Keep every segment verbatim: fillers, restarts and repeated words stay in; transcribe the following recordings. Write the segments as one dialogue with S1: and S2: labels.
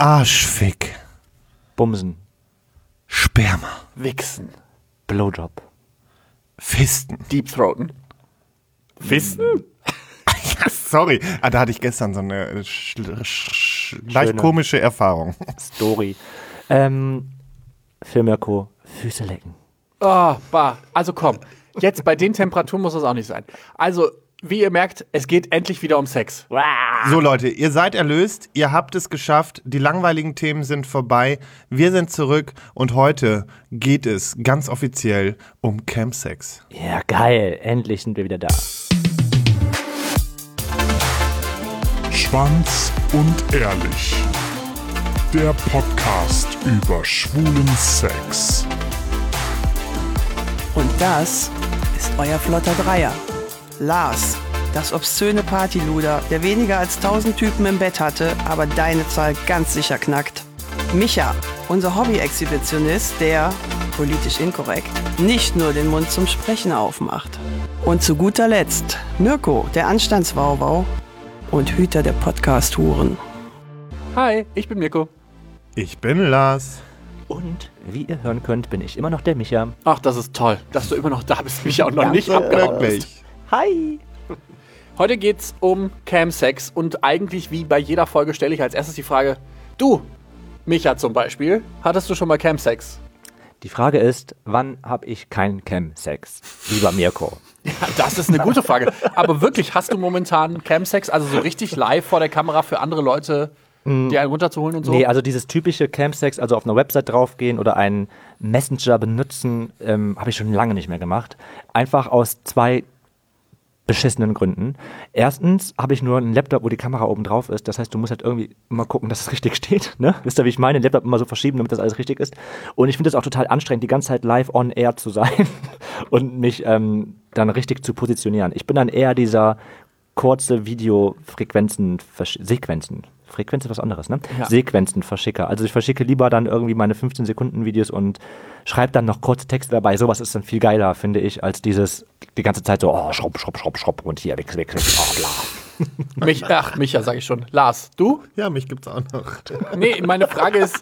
S1: Arschfick.
S2: Bumsen.
S1: Sperma.
S3: Wichsen.
S2: Blowjob.
S1: Fisten.
S3: Deepthroaten. Fisten?
S1: Ja, sorry, ah, da hatte ich gestern so eine sch- sch- leicht komische Erfahrung.
S2: Story. Ähm, für Mirko, Füße lecken.
S3: Oh, bah. Also komm, jetzt bei den Temperaturen muss das auch nicht sein. Also, wie ihr merkt, es geht endlich wieder um Sex.
S1: So Leute, ihr seid erlöst, ihr habt es geschafft, die langweiligen Themen sind vorbei, wir sind zurück und heute geht es ganz offiziell um Campsex.
S2: Ja, geil. Endlich sind wir wieder da.
S4: Schwanz und ehrlich. Der Podcast über schwulen Sex.
S5: Und das ist euer flotter Dreier. Lars, das obszöne Partyluder, der weniger als tausend Typen im Bett hatte, aber deine Zahl ganz sicher knackt. Micha, unser Hobby-Exhibitionist, der, politisch inkorrekt, nicht nur den Mund zum Sprechen aufmacht. Und zu guter Letzt Mirko, der Anstandswauwau und Hüter der Podcast-Huren.
S3: Hi, ich bin Mirko.
S1: Ich bin Lars.
S2: Und wie ihr hören könnt, bin ich immer noch der Micha.
S3: Ach, das ist toll, dass du immer noch da bist, mich auch noch nicht abgehauen bist.
S1: Wirklich.
S2: Hi!
S3: Heute geht's um Camsex und eigentlich wie bei jeder Folge stelle ich als erstes die Frage, du, Micha zum Beispiel, hattest du schon mal Camsex?
S2: Die Frage ist, wann habe ich keinen Cam-Sex? Lieber Mirko.
S3: Ja, das ist eine gute Frage. Aber wirklich, hast du momentan Camsex, also so richtig live vor der Kamera für andere Leute, die einen runterzuholen und so?
S2: Nee, also dieses typische Camsex, also auf einer Website draufgehen oder einen Messenger benutzen, ähm, habe ich schon lange nicht mehr gemacht. Einfach aus zwei beschissenen Gründen. Erstens habe ich nur einen Laptop, wo die Kamera oben drauf ist. Das heißt, du musst halt irgendwie immer gucken, dass es richtig steht. Ne? Wisst ihr, wie ich meine? Den Laptop immer so verschieben, damit das alles richtig ist. Und ich finde es auch total anstrengend, die ganze Zeit live on air zu sein und mich ähm, dann richtig zu positionieren. Ich bin dann eher dieser kurze Videofrequenzen, Sequenzen. Frequenz ist was anderes, ne?
S3: Ja.
S2: Sequenzen verschicke. Also ich verschicke lieber dann irgendwie meine fünfzehn Sekunden Videos und schreibe dann noch kurze Texte dabei. Sowas ist dann viel geiler, finde ich, als dieses die ganze Zeit so, oh, schrupp, schrupp, schrupp, schrupp und hier, wechsel, wechsel, oh, bla.
S3: Mich, ach, Micha, sag ich schon. Lars, du?
S1: Ja, mich gibt's auch noch.
S3: Nee, meine Frage ist,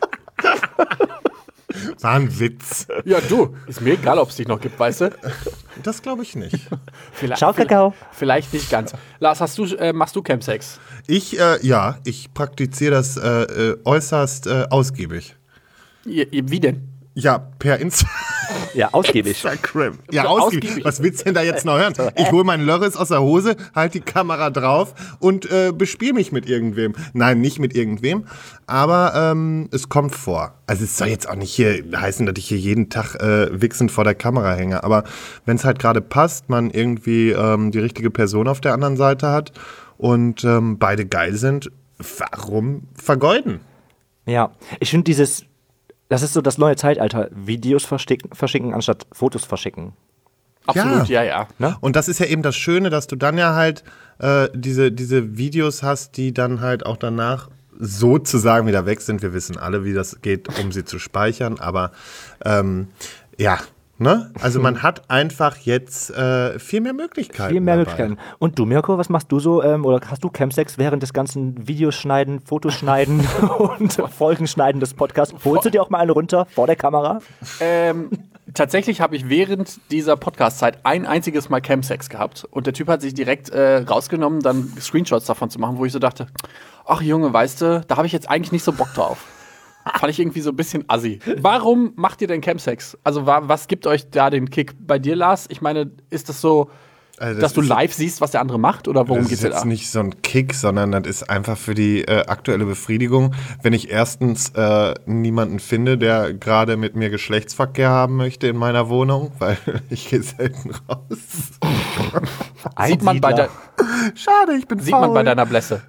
S1: War ein Witz.
S3: ja du, ist mir egal, ob es dich noch gibt, weißt du?
S1: Das glaube ich nicht.
S3: Vielleicht,
S2: Ciao, Kakao.
S3: Vielleicht nicht ganz. Lars, hast du, äh, machst du Camsex?
S1: Ich, äh, ja, ich praktiziere das äh, äh, äußerst äh, ausgiebig.
S3: Ihr, ihr, wie denn?
S1: Ja, per Insta-
S2: Ja, ausgiebig.
S1: Instagram. Ja,
S3: So
S1: ausgiebig.
S3: ausgiebig.
S1: Was willst du denn da jetzt noch hören? Ich hole meinen Lörres aus der Hose, halte die Kamera drauf und äh, bespiel mich mit irgendwem. Nein, nicht mit irgendwem, aber ähm, es kommt vor. Also es soll jetzt auch nicht hier heißen, dass ich hier jeden Tag äh, wichsend vor der Kamera hänge, aber wenn es halt gerade passt, man irgendwie ähm, die richtige Person auf der anderen Seite hat und ähm, beide geil sind, warum vergeuden?
S2: Ja, ich finde dieses, das ist so das neue Zeitalter, Videos verschicken, verschicken anstatt Fotos verschicken.
S3: Absolut, ja, ja.
S2: Ne?
S1: Und das ist ja eben das Schöne, dass du dann ja halt äh, diese, diese Videos hast, die dann halt auch danach sozusagen wieder weg sind. Wir wissen alle, wie das geht, um sie zu speichern. Aber ähm, ja, ne? Also man hat einfach jetzt äh, viel mehr Möglichkeiten.
S2: Viel mehr
S1: dabei.
S2: Möglichkeiten. Und du, Mirko, was machst du so? Ähm, oder hast du Camsex während des ganzen Videos schneiden, Fotos schneiden und Folgen schneiden des Podcasts? Holst du dir auch mal eine runter vor der Kamera?
S3: Ähm, tatsächlich habe ich während dieser Podcast-Zeit ein einziges Mal Camsex gehabt. Und der Typ hat sich direkt äh, rausgenommen, dann Screenshots davon zu machen, wo ich so dachte, ach Junge, weißt du, da habe ich jetzt eigentlich nicht so Bock drauf. Fand ich irgendwie so ein bisschen assi. Warum macht ihr denn Camsex? Also wa- was gibt euch da den Kick? Bei dir, Lars? Ich meine, ist das so,
S1: Also das
S3: dass du
S1: ist-
S3: live siehst, was der andere macht? Oder worum
S1: Das
S3: geht's
S1: ist
S3: dir
S1: jetzt
S3: da?
S1: nicht so ein Kick, sondern das ist einfach für die äh, aktuelle Befriedigung. Wenn ich erstens äh, niemanden finde, der gerade mit mir Geschlechtsverkehr haben möchte in meiner Wohnung, weil ich gehe selten raus.
S3: Sieht man, bei
S2: Einsiedler.
S3: de-
S1: Schade, ich bin
S3: sieht
S1: faul.
S3: man bei deiner Blässe.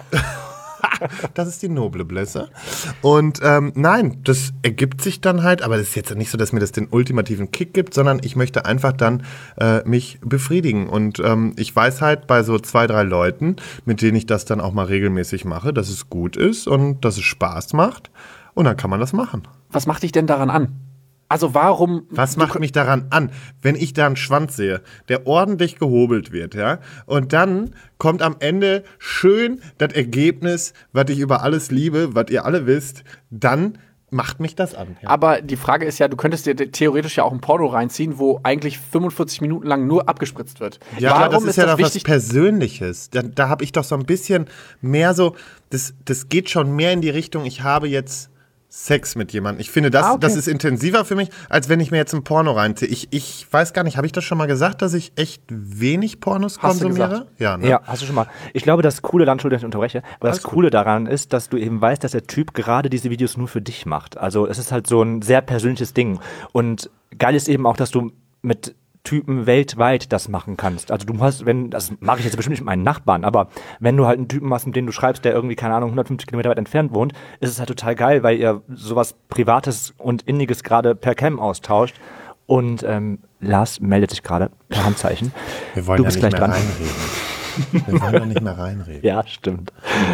S1: Das ist die noble Blässe. Und ähm, nein, das ergibt sich dann halt, aber das ist jetzt nicht so, dass mir das den ultimativen Kick gibt, sondern ich möchte einfach dann äh, mich befriedigen. Und ähm, ich weiß halt bei so zwei, drei Leuten, mit denen ich das dann auch mal regelmäßig mache, dass es gut ist und dass es Spaß macht. Und dann kann man das machen.
S3: Was macht dich denn daran an? Also warum...
S1: Was macht mich daran an, wenn ich da einen Schwanz sehe, der ordentlich gehobelt wird, ja? Und dann kommt am Ende schön das Ergebnis, was ich über alles liebe, was ihr alle wisst, dann macht mich das an. Ja.
S3: Aber die Frage ist ja, du könntest dir theoretisch ja auch ein Porno reinziehen, wo eigentlich fünfundvierzig Minuten lang nur abgespritzt wird.
S1: Ja,
S3: Warum
S1: aber das ist,
S3: ist
S1: ja
S3: das
S1: doch was
S3: wichtig?
S1: Persönliches. Da, da habe ich doch so ein bisschen mehr so, das, das geht schon mehr in die Richtung, ich habe jetzt Sex mit jemandem. Ich finde, das,
S3: Ah, okay.
S1: das ist intensiver für mich, als wenn ich mir jetzt ein Porno reinziehe. Ich, ich weiß gar nicht, habe ich das schon mal gesagt, dass ich echt wenig Pornos
S3: Hast du
S1: konsumiere?
S3: gesagt.
S1: Ja, ne?
S2: Ja, hast du schon mal. Ich glaube, das Coole, dann Entschuldigung, dass ich unterbreche, aber
S1: Alles
S2: das Coole daran ist, dass du eben weißt, dass der Typ gerade diese Videos nur für dich macht. Also es ist halt so ein sehr persönliches Ding. Und geil ist eben auch, dass du mit Typen weltweit das machen kannst. Also du hast, wenn, das mache ich jetzt bestimmt nicht mit meinen Nachbarn, aber wenn du halt einen Typen hast, mit dem du schreibst, der irgendwie, keine Ahnung, hundertfünfzig Kilometer weit entfernt wohnt, ist es halt total geil, weil ihr sowas Privates und Inniges gerade per Cam austauscht. Und ähm, Lars meldet sich gerade per Handzeichen.
S1: Wir wollen
S2: du
S1: ja
S2: bist
S1: nicht
S2: gleich
S1: mehr
S2: dran.
S1: reinreden. Wir wollen ja nicht mehr reinreden.
S2: Ja, stimmt.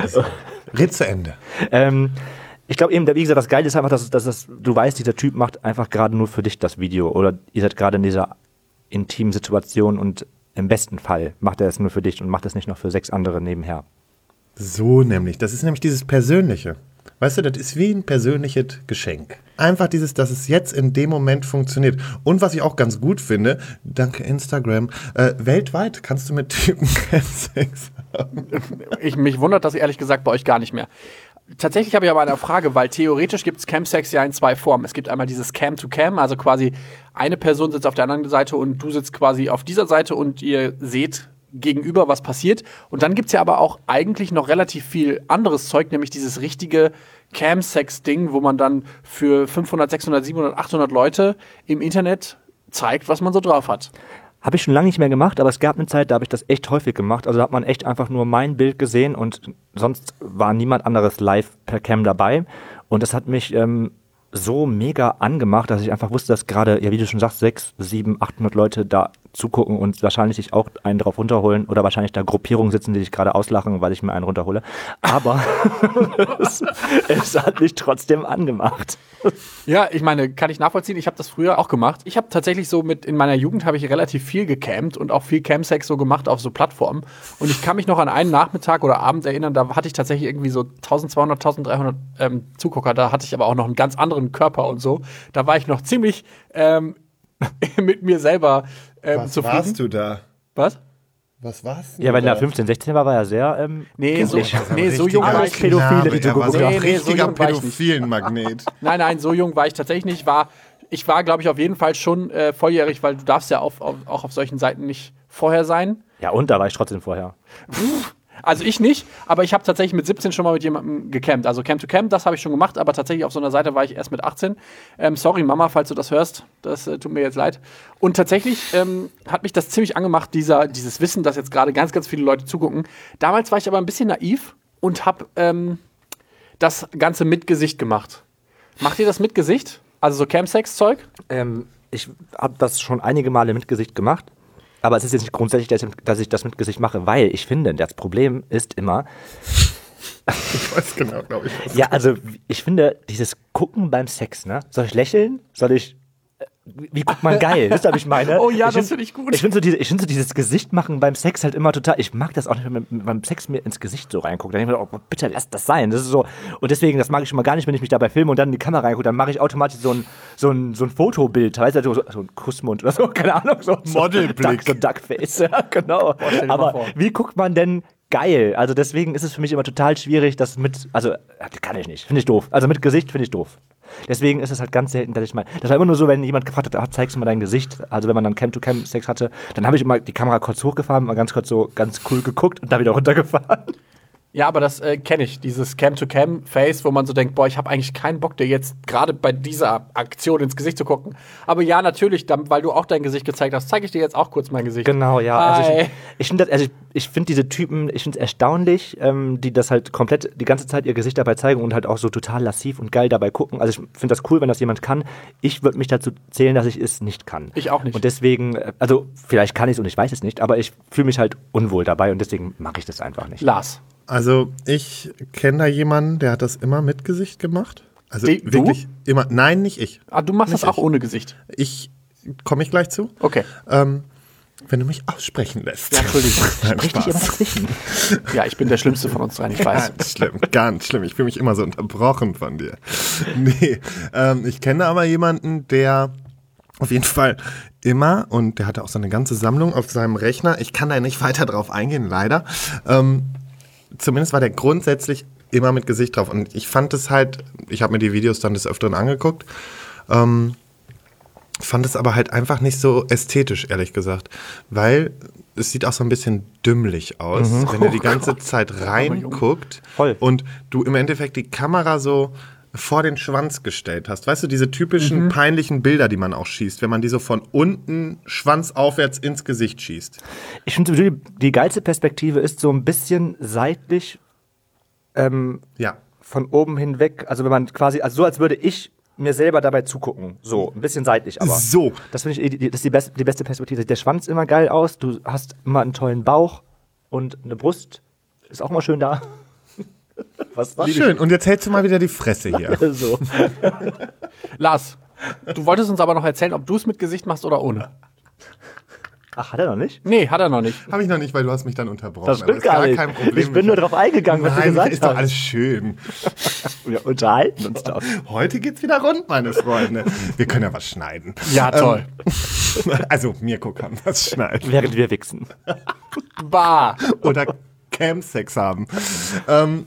S1: Red zu Ende.
S2: Ähm, ich glaube eben, wie gesagt, das Geile ist einfach, dass, dass, dass du weißt, dieser Typ macht einfach gerade nur für dich das Video. Oder ihr seid gerade in dieser intimen Situation und im besten Fall macht er es nur für dich und macht es nicht noch für sechs andere nebenher.
S1: So nämlich. Das ist nämlich dieses Persönliche. Weißt du, das ist wie ein persönliches Geschenk. Einfach dieses, dass es jetzt in dem Moment funktioniert. Und was ich auch ganz gut finde, danke Instagram, äh, weltweit kannst du mit Typen Sex haben.
S3: Ich, mich wundert das ehrlich gesagt bei euch gar nicht mehr. Tatsächlich habe ich aber eine Frage, weil theoretisch gibt es Camsex ja in zwei Formen. Es gibt einmal dieses Cam-to-Cam, also quasi eine Person sitzt auf der anderen Seite und du sitzt quasi auf dieser Seite und ihr seht gegenüber, was passiert. Und dann gibt es ja aber auch eigentlich noch relativ viel anderes Zeug, nämlich dieses richtige Camsex-Ding, wo man dann für fünfhundert, sechshundert, siebenhundert, achthundert Leute im Internet zeigt, was man so drauf hat.
S2: Habe ich schon lange nicht mehr gemacht, aber es gab eine Zeit, da habe ich das echt häufig gemacht. Also da hat man echt einfach nur mein Bild gesehen und sonst war niemand anderes live per Cam dabei. Und das hat mich ähm, so mega angemacht, dass ich einfach wusste, dass gerade, ja wie du schon sagst, sechs, sieben, achthundert Leute da zugucken und wahrscheinlich sich auch einen drauf runterholen oder wahrscheinlich da Gruppierungen sitzen, die sich gerade auslachen, weil ich mir einen runterhole. Aber es, es hat mich trotzdem angemacht.
S3: Ja, ich meine, kann ich nachvollziehen. Ich habe das früher auch gemacht. Ich habe tatsächlich so mit, in meiner Jugend habe ich relativ viel gecampt und auch viel Camsex so gemacht auf so Plattformen. Und ich kann mich noch an einen Nachmittag oder Abend erinnern, da hatte ich tatsächlich irgendwie so zwölfhundert, dreizehnhundert ähm, Zugucker. Da hatte ich aber auch noch einen ganz anderen Körper und so. Da war ich noch ziemlich ähm, mit mir selber ähm,
S1: Was
S3: zufrieden.
S1: warst du da?
S3: Was?
S1: Was warst du
S2: Ja, wenn
S1: da?
S2: er fünfzehn, sechzehn war, war er sehr ähm,
S3: Nee, so,
S2: kindlich.
S3: nee, so jung war ich nicht.
S2: Pädophile, die
S1: er war so
S2: zugucken.
S1: ein
S3: Nee, nee, so
S1: richtiger
S3: jung war ich nicht.
S1: Pädophilen-Magnet.
S3: Nein, nein, so jung war ich tatsächlich nicht. War, ich war, glaube ich, auf jeden Fall schon äh, volljährig, weil du darfst ja auf, auf, auch auf solchen Seiten nicht vorher sein.
S2: Ja, und da war ich trotzdem vorher.
S3: Also ich nicht, aber ich habe tatsächlich mit siebzehn schon mal mit jemandem gecampt. Also Camp to Camp, das habe ich schon gemacht, aber tatsächlich auf so einer Seite war ich erst mit achtzehn. Ähm, sorry Mama, falls du das hörst, das äh, tut mir jetzt leid. Und tatsächlich ähm, hat mich das ziemlich angemacht, dieser, dieses Wissen, dass jetzt gerade ganz, ganz viele Leute zugucken. Damals war ich aber ein bisschen naiv und habe ähm, das Ganze mit Gesicht gemacht. Macht ihr das mit Gesicht? Also so Campsex-Zeug?
S2: Ähm, ich habe das schon einige Male mit Gesicht gemacht. Aber es ist jetzt nicht grundsätzlich, dass ich- dass ich das mit Gesicht mache, weil ich finde, das Problem ist immer,
S1: Ich weiß genau, glaube ich. Was
S2: ja, also ich finde, dieses Gucken beim Sex, ne? Soll ich lächeln? Soll ich, äh, wie guckt man geil? Wisst ihr, was ich meine?
S3: Oh ja, das
S2: find-
S3: finde ich gut.
S2: Ich finde so, diese, ich find so dieses Gesicht machen beim Sex halt immer total, ich mag das auch nicht, wenn man beim Sex mir ins Gesicht so reinguckt. Dann denke ich mir, oh, bitte lass das sein. Das ist so, und deswegen, das mag ich schon mal gar nicht, wenn ich mich dabei filme und dann in die Kamera reingucke, dann mache ich automatisch so ein, so ein, so ein Fotobild, weißt du, so, so ein Kussmund oder so, keine Ahnung, so, so
S1: Modelblick.
S2: So Duckface, ja, genau.
S3: stell dir mal
S2: Aber
S3: vor.
S2: wie guckt man denn geil? Also deswegen ist es für mich immer total schwierig, das mit, also kann ich nicht, finde ich doof. Also mit Gesicht finde ich doof. Deswegen ist es halt ganz selten, dass ich mal, das war immer nur so, wenn jemand gefragt hat, ah, zeigst du mal dein Gesicht, also wenn man dann Cam-to-Cam-Sex hatte, dann habe ich immer die Kamera kurz hochgefahren, mal ganz kurz so ganz cool geguckt und dann wieder runtergefahren.
S3: Ja, aber das äh, kenne ich, dieses Cam-to-Cam-Face, wo man so denkt, boah, ich habe eigentlich keinen Bock, dir jetzt gerade bei dieser Aktion ins Gesicht zu gucken. Aber ja, natürlich, dann, weil du auch dein Gesicht gezeigt hast, zeige ich dir jetzt auch kurz mein Gesicht.
S2: Genau, ja. Also
S3: Hi.
S2: ich ich finde also ich, ich find diese Typen, ich finde es erstaunlich, ähm, die das halt komplett die ganze Zeit ihr Gesicht dabei zeigen und halt auch so total lassiv und geil dabei gucken. Also ich finde das cool, wenn das jemand kann. Ich würde mich dazu zählen, dass ich es nicht kann.
S3: Ich auch nicht.
S2: Und deswegen, äh, also vielleicht kann ich es und ich weiß es nicht, aber ich fühle mich halt unwohl dabei und deswegen mache ich das einfach nicht.
S3: Lars.
S1: Also ich kenne da jemanden, der hat das immer mit Gesicht gemacht. Also
S3: Die- du?
S1: wirklich immer. Nein, nicht ich.
S3: Ah, du machst
S1: Nicht
S3: das auch
S1: ich.
S3: ohne Gesicht.
S1: Ich komme ich gleich zu.
S3: Okay.
S1: Ähm, wenn du mich aussprechen lässt.
S3: Ja, Entschuldigung.
S1: Nein,
S2: Richtig immer
S1: Spaß.
S2: dazwischen.
S3: Ja, ich bin der Schlimmste von uns dreien, ich weiß.
S1: Ganz schlimm, ganz schlimm. Ich fühle mich immer so unterbrochen von dir. Nee, ähm, ich kenne aber jemanden, der auf jeden Fall immer, und der hatte auch so eine ganze Sammlung auf seinem Rechner, ich kann da nicht weiter drauf eingehen, leider. Ähm, zumindest war der grundsätzlich immer mit Gesicht drauf. Und ich fand es halt, ich habe mir die Videos dann des Öfteren angeguckt, ähm, fand es aber halt einfach nicht so ästhetisch, ehrlich gesagt. Weil es sieht auch so ein bisschen dümmlich aus, wenn er die ganze Zeit reinguckt
S2: Voll.
S1: und du im Endeffekt die Kamera so vor den Schwanz gestellt hast. Weißt du, diese typischen peinlichen Bilder, die man auch schießt, wenn man die so von unten schwanzaufwärts ins Gesicht schießt.
S2: Ich finde, die, die geilste Perspektive ist so ein bisschen seitlich ähm,
S1: Ja.
S2: von oben hinweg. Also wenn man quasi, also so als würde ich mir selber dabei zugucken. So, ein bisschen seitlich aber.
S1: So.
S2: Das finde ich, die- das ist die, best, die beste Perspektive. Sieht der Schwanz immer geil aus, du hast immer einen tollen Bauch und eine Brust ist auch immer schön da. Was war
S1: Schön. Und jetzt hältst du mal wieder die Fresse hier.
S2: So.
S3: Lars, du wolltest uns aber noch erzählen, ob du es mit Gesicht machst oder ohne.
S2: Ach, hat er noch nicht?
S3: Nee, hat er noch nicht.
S1: Habe ich noch nicht, weil du hast mich dann unterbrochen.
S2: Das
S1: Aber
S2: stimmt
S1: ist
S2: gar nicht.
S1: kein Problem.
S2: Ich bin nur drauf eingegangen, was du
S1: Nein,
S2: gesagt
S1: ist doch
S2: hast.
S1: alles schön.
S2: Wir unterhalten uns doch.
S1: Heute geht's wieder rund, meine Freunde. Wir können ja was schneiden.
S3: Ja, toll.
S1: Ähm, also, Mirko kann was schneiden.
S2: Während wir wichsen.
S3: Bah.
S1: Oder Camsex haben. Ähm,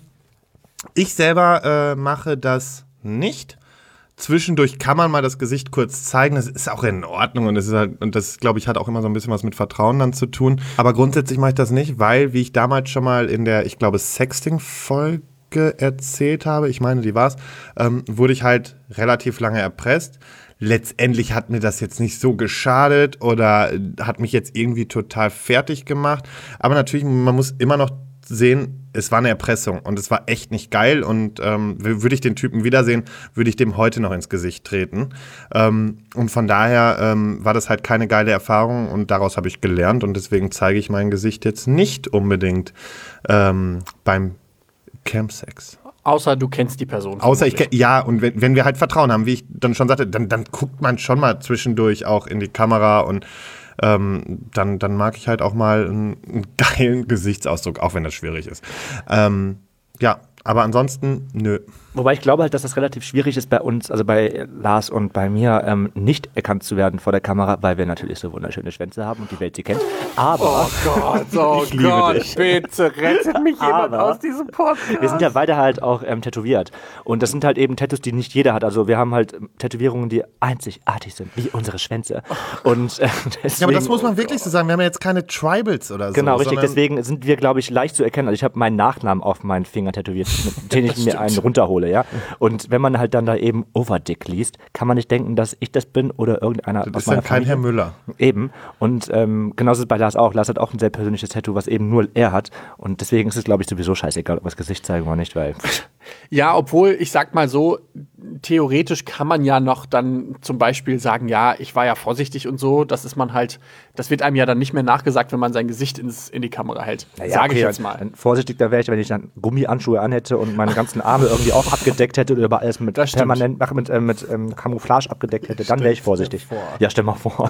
S1: ich selber äh, mache das nicht. Zwischendurch kann man mal das Gesicht kurz zeigen. Das ist auch in Ordnung und das ist halt, und das, glaube ich, hat auch immer so ein bisschen was mit Vertrauen dann zu tun. Aber grundsätzlich mache ich das nicht, weil, wie ich damals schon mal in der, ich glaube, Sexting-Folge erzählt habe, ich meine, die war's, ähm, wurde ich halt relativ lange erpresst. Letztendlich hat mir das jetzt nicht so geschadet oder hat mich jetzt irgendwie total fertig gemacht. Aber natürlich, man muss immer noch sehen, es war eine Erpressung und es war echt nicht geil und ähm, w- würde ich den Typen wiedersehen, würde ich dem heute noch ins Gesicht treten. Ähm, und von daher ähm, war das halt keine geile Erfahrung und daraus habe ich gelernt und deswegen zeige ich mein Gesicht jetzt nicht unbedingt ähm, beim Campsex.
S3: Außer du kennst die Person.
S1: Außer ich, ke- ja, und wenn, wenn wir halt Vertrauen haben, wie ich dann schon sagte, dann, dann guckt man schon mal zwischendurch auch in die Kamera und ähm, dann, dann mag ich halt auch mal einen, einen geilen Gesichtsausdruck, auch wenn das schwierig ist. Ähm, ja, aber ansonsten, nö.
S2: Wobei ich glaube halt, dass das relativ schwierig ist bei uns, also bei Lars und bei mir, ähm, nicht erkannt zu werden vor der Kamera, weil wir natürlich so wunderschöne Schwänze haben und die Welt sie kennt. Aber
S3: Gott, oh
S1: liebe
S3: Gott,
S1: dich.
S3: bitte rettet mich jemand
S2: Aber
S3: aus diesem Podcast.
S2: wir sind ja beide halt auch ähm, tätowiert. Und das sind halt eben Tattoos, die nicht jeder hat. Also wir haben halt ähm, Tätowierungen, die einzigartig sind, wie unsere Schwänze. Und äh, deswegen,
S1: Ja, aber das muss man wirklich so sagen. Wir haben ja jetzt keine Tribals oder so.
S2: Genau, richtig.
S1: sondern-
S2: Deswegen sind wir, glaube ich, leicht zu erkennen. Also ich habe meinen Nachnamen auf meinen Finger tätowiert, mit dem ich mir einen runterhole, ja. Und wenn man halt dann da eben Overdick liest, kann man nicht denken, dass ich das bin oder irgendeiner
S1: Das
S2: aus
S1: ist
S2: meiner
S1: dann kein
S2: Familie.
S1: Herr Müller.
S2: Eben. Und ähm, genauso ist es bei Lars auch. Lars hat auch ein sehr persönliches Tattoo, was eben nur er hat. Und deswegen ist es, glaube ich, sowieso scheißegal, ob wir das Gesicht zeigen oder nicht, weil
S3: Ja, obwohl, ich sag mal so, theoretisch kann man ja noch dann zum Beispiel sagen, ja, ich war ja vorsichtig und so, das ist man halt, das wird einem ja dann nicht mehr nachgesagt, wenn man sein Gesicht ins, in die Kamera hält.
S2: naja,
S3: Sage ich
S2: okay,
S3: jetzt mal.
S2: dann vorsichtiger wäre ich, wenn ich dann Gummihandschuhe anhätte und meine ganzen Arme irgendwie auch abgedeckt hätte oder alles mit
S3: Das stimmt.
S2: permanent ach, mit, äh, mit ähm, Camouflage abgedeckt hätte, dann wäre ich vorsichtig. Ja, stell mal vor.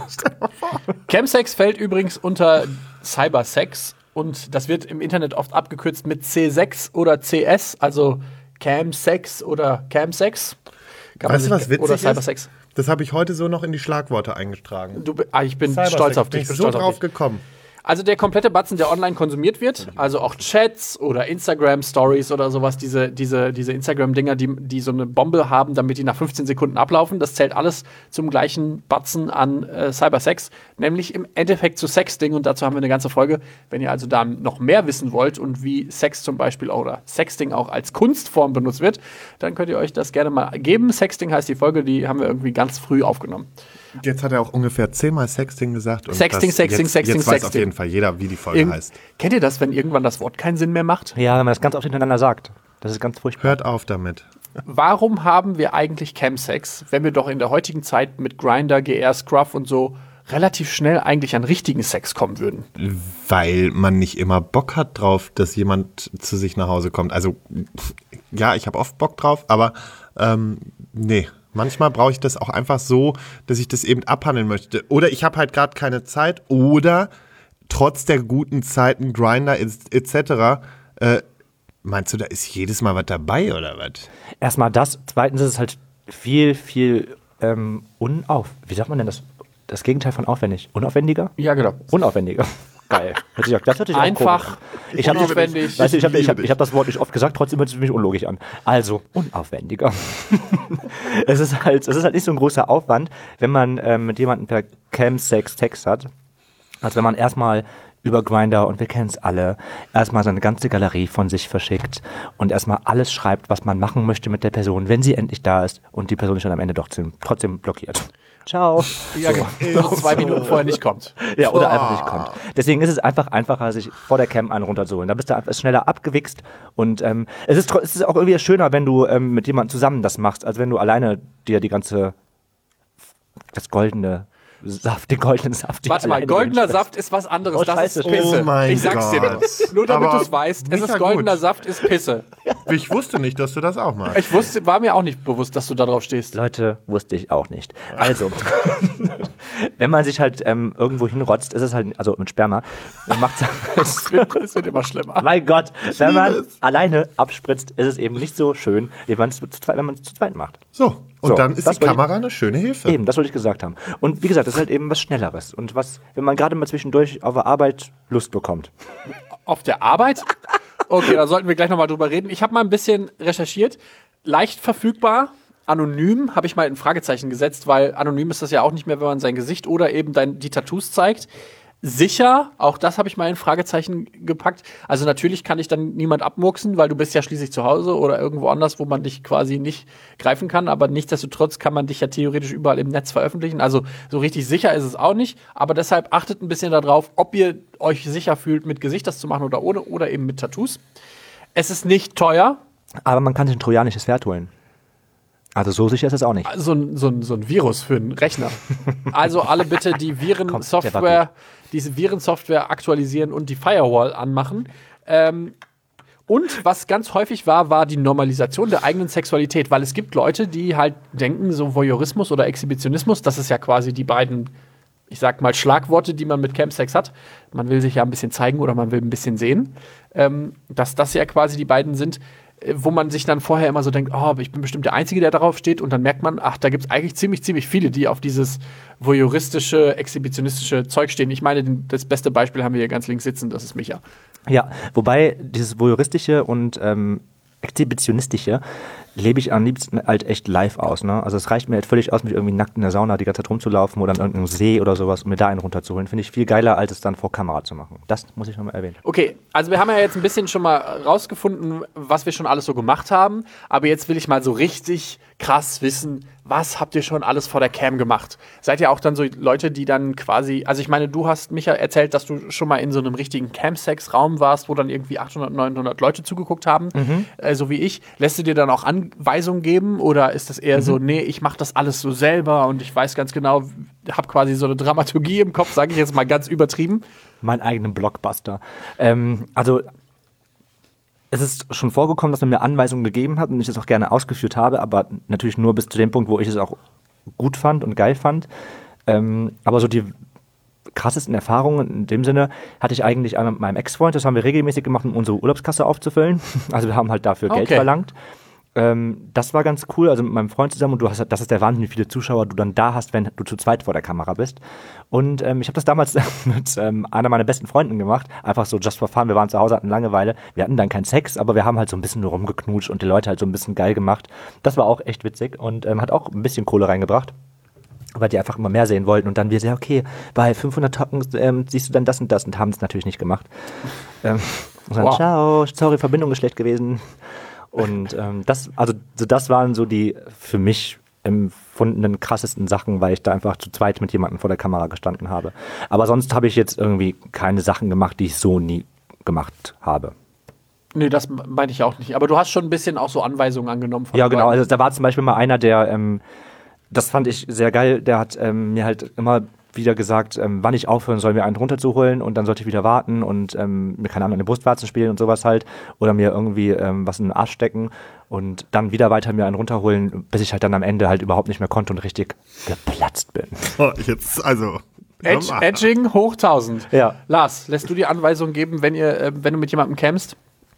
S3: Chemsex fällt übrigens unter Cybersex und das wird im Internet oft abgekürzt mit C sechs oder C S, also Camsex oder Camsex. Kann man
S1: Weißt du, was
S3: sich-
S1: witzig
S3: Oder
S1: ist?
S3: Cybersex.
S1: Das habe ich heute so noch in die Schlagworte eingetragen.
S3: Du, be- ah, ich bin
S1: Cybersex,
S3: stolz auf
S1: bin
S3: dich.
S1: ich
S3: bin
S1: so
S3: stolz auf
S1: drauf
S3: dich.
S1: gekommen.
S3: Also der komplette Batzen, der online konsumiert wird, also auch Chats oder Instagram-Stories oder sowas, diese, diese, diese Instagram-Dinger, die, die so eine Bombe haben, damit die nach fünfzehn Sekunden ablaufen, das zählt alles zum gleichen Batzen an äh, Cybersex, nämlich im Endeffekt zu Sexting und dazu haben wir eine ganze Folge. Wenn ihr also da noch mehr wissen wollt und wie Sex zum Beispiel oder Sexting auch als Kunstform benutzt wird, dann könnt ihr euch das gerne mal geben. Sexting heißt die Folge, die haben wir irgendwie ganz früh aufgenommen.
S1: Jetzt hat er auch ungefähr zehnmal Sexting gesagt. Und
S3: Sexting,
S1: das,
S3: Sexting,
S1: jetzt,
S3: Sexting,
S1: Jetzt weiß
S3: Sexting.
S1: auf jeden Fall jeder, wie die Folge
S3: Irgend-
S1: heißt.
S3: Kennt ihr das, wenn irgendwann das Wort keinen Sinn mehr macht?
S2: Ja, wenn man das ganz oft hintereinander sagt. Das ist ganz furchtbar.
S1: Hört auf damit.
S3: Warum haben wir eigentlich Chemsex, wenn wir doch in der heutigen Zeit mit Grindr, G R, Scruff und so relativ schnell eigentlich an richtigen Sex kommen würden?
S1: Weil man nicht immer Bock hat drauf, dass jemand zu sich nach Hause kommt. Also ja, ich habe oft Bock drauf, aber ähm, nee. Manchmal brauche ich das auch einfach so, dass ich das eben abhandeln möchte. Oder ich habe halt gerade keine Zeit oder trotz der guten Zeiten, Grindr et cetera. Äh, meinst du, da ist jedes Mal was dabei oder was?
S2: Erstmal das. Zweitens ist es halt viel, viel ähm, unauf... Wie sagt man denn das? Das Gegenteil von aufwendig. Unaufwendiger?
S3: Ja, genau.
S2: Unaufwendiger. Geil. Hört sich auch, das hört sich
S3: Einfach,
S2: auch ich hab,
S3: unaufwendig.
S2: Weißt du, ich habe ich hab,
S1: dich.
S2: ich hab das Wort nicht oft gesagt, trotzdem hört es mich unlogisch an. Also, unaufwendiger. es, ist halt, es ist halt nicht so ein großer Aufwand, wenn man ähm, mit jemandem per Chemsex Text hat, als wenn man erstmal über Grindr, und wir kennen es alle, erstmal so eine ganze Galerie von sich verschickt und erstmal alles schreibt, was man machen möchte mit der Person, wenn sie endlich da ist und die Person ist dann am Ende doch trotzdem, trotzdem blockiert. Ciao.
S3: Ja,
S2: so.
S3: genau. So zwei Minuten vorher nicht kommt.
S2: Ja, oder einfach nicht kommt. Deswegen ist es einfach einfacher, sich vor der Cam einen runterzuholen. Da bist du einfach schneller abgewichst und ähm, es, ist, es ist auch irgendwie schöner, wenn du ähm, mit jemandem zusammen das machst, als wenn du alleine dir die ganze, das goldene Saft, den goldenen Saft.
S3: Warte mal, goldener Saft ist was anderes.
S2: Oh,
S3: das
S2: scheiße.
S3: ist Pisse.
S1: Oh mein
S3: ich sag's dir
S1: Gott.
S3: nur. Nur damit
S1: Aber
S3: du es weißt. Es
S1: mega
S3: ist goldener
S1: gut.
S3: Saft, ist Pisse.
S1: Ich wusste nicht, dass du das auch magst.
S3: Ich wusste, war mir auch nicht bewusst, dass du da drauf stehst.
S2: Leute, wusste ich auch nicht. Also, wenn man sich halt ähm, irgendwo hinrotzt, ist es halt, also mit Sperma, man macht
S3: Es wird, es wird immer schlimmer.
S2: mein Gott, wenn man alleine abspritzt, ist es eben nicht so schön, wie man es zu zweit, wenn man es zu zweit macht.
S1: So, und
S2: So,
S1: dann ist
S2: das
S1: die
S2: wollte ich-
S1: Kamera eine schöne Hilfe.
S2: Eben, das wollte ich gesagt haben. Und wie gesagt, das ist halt eben was Schnelleres. Und was, wenn man gerade mal zwischendurch auf der Arbeit Lust bekommt.
S3: Auf der Arbeit? Okay, da sollten wir gleich nochmal drüber reden. Ich habe mal ein bisschen recherchiert. Leicht verfügbar, anonym, habe ich mal ein Fragezeichen gesetzt, weil anonym ist das ja auch nicht mehr, wenn man sein Gesicht oder eben dein, die Tattoos zeigt. Sicher, auch das habe ich mal in Fragezeichen gepackt. Also natürlich kann ich dann niemand abmurksen, weil du bist ja schließlich zu Hause oder irgendwo anders, wo man dich quasi nicht greifen kann. Aber nichtsdestotrotz kann man dich ja theoretisch überall im Netz veröffentlichen. Also so richtig sicher ist es auch nicht. Aber deshalb achtet ein bisschen darauf, ob ihr euch sicher fühlt, mit Gesicht das zu machen oder ohne oder eben mit Tattoos. Es ist nicht teuer.
S2: Aber man kann sich ein trojanisches Pferd holen. Also so sicher ist es auch nicht.
S3: So ein, so ein, so ein Virus für einen Rechner. Also alle bitte die
S2: Komm, der war
S3: Virensoftware, diese Virensoftware aktualisieren und die Firewall anmachen. Ähm, und was ganz häufig war, war die Normalisation der eigenen Sexualität, weil es gibt Leute, die halt denken, so Voyeurismus oder Exhibitionismus, das ist ja quasi die beiden, ich sag mal, Schlagworte, die man mit Campsex hat. Man will sich ja ein bisschen zeigen oder man will ein bisschen sehen. Ähm, dass das ja quasi die beiden sind, wo man sich dann vorher immer so denkt, oh, ich bin bestimmt der Einzige, der darauf steht. Und dann merkt man, ach, da gibt es eigentlich ziemlich, ziemlich viele, die auf dieses voyeuristische, exhibitionistische Zeug stehen. Ich meine, das beste Beispiel haben wir hier ganz links sitzen, das ist Micha.
S2: Ja, wobei dieses voyeuristische und ähm, exhibitionistische lebe ich am liebsten halt echt live aus. Ne? Also es reicht mir halt völlig aus, mich irgendwie nackt in der Sauna die ganze Zeit rumzulaufen oder an irgendeinem See oder sowas, um mir da einen runterzuholen. Finde ich viel geiler, als es dann vor Kamera zu machen. Das muss ich nochmal erwähnen.
S3: Okay, also wir haben ja jetzt ein bisschen schon mal rausgefunden, was wir schon alles so gemacht haben. Aber jetzt will ich mal so richtig krass wissen, was habt ihr schon alles vor der Cam gemacht? Seid ihr auch dann so Leute, die dann quasi, also ich meine, du hast, Micha, erzählt, dass du schon mal in so einem richtigen Camsex-Raum warst, wo dann irgendwie achthundert, neunhundert Leute zugeguckt haben,
S2: Mhm.
S3: äh, so wie ich. Lässt du dir dann auch Anweisungen geben oder ist das eher
S2: Mhm.
S3: so, nee, ich mache das alles so selber und ich weiß ganz genau, habe quasi so eine Dramaturgie im Kopf, sage ich jetzt mal ganz übertrieben.
S2: Meinen eigenen Blockbuster. Ähm, also es ist schon vorgekommen, dass man mir Anweisungen gegeben hat und ich das auch gerne ausgeführt habe, aber natürlich nur bis zu dem Punkt, wo ich es auch gut fand und geil fand. Ähm, aber so die krassesten Erfahrungen in dem Sinne hatte ich eigentlich mit meinem Ex-Freund. Das haben wir regelmäßig gemacht, um unsere Urlaubskasse aufzufüllen. Also wir haben halt dafür Geld
S3: Okay.
S2: verlangt. Ähm, das war ganz cool, also mit meinem Freund zusammen und du hast, das ist der Wahnsinn, wie viele Zuschauer du dann da hast, wenn du zu zweit vor der Kamera bist. Und ähm, ich habe das damals mit ähm, einer meiner besten Freunden gemacht, einfach so just for fun, wir waren zu Hause, hatten Langeweile, wir hatten dann keinen Sex, aber wir haben halt so ein bisschen nur rumgeknutscht und die Leute halt so ein bisschen geil gemacht. Das war auch echt witzig und ähm, hat auch ein bisschen Kohle reingebracht, weil die einfach immer mehr sehen wollten und dann wir sehr, okay, bei fünfhundert Tocken ähm, siehst du dann das und das und haben es natürlich nicht gemacht. Ähm, und dann,
S3: Wow.
S2: ciao, sorry, Verbindung ist schlecht gewesen. Und ähm, das, also so das waren so die für mich empfundenen krassesten Sachen, weil ich da einfach zu zweit mit jemandem vor der Kamera gestanden habe. Aber sonst habe ich jetzt irgendwie keine Sachen gemacht, die ich so nie gemacht habe.
S3: Nee, das meinte ich auch nicht. Aber du hast schon ein bisschen auch so Anweisungen angenommen von
S2: Ja,
S3: den
S2: genau.
S3: Leuten.
S2: Also da war zum Beispiel mal einer, der, ähm, das fand ich sehr geil, der hat ähm, mir halt immer wieder gesagt, ähm, wann ich aufhören soll, mir einen runterzuholen und dann sollte ich wieder warten und ähm, mir keine Ahnung, eine Brustwarzen spielen und sowas halt oder mir irgendwie ähm, was in den Arsch stecken und dann wieder weiter mir einen runterholen, bis ich halt dann am Ende halt überhaupt nicht mehr konnte und richtig geplatzt bin.
S1: Oh, jetzt, also.
S3: Edge, Edging hoch tausend.
S2: Ja.
S3: Lars, lässt du dir Anweisungen geben, wenn ihr, äh, wenn du mit jemandem campst?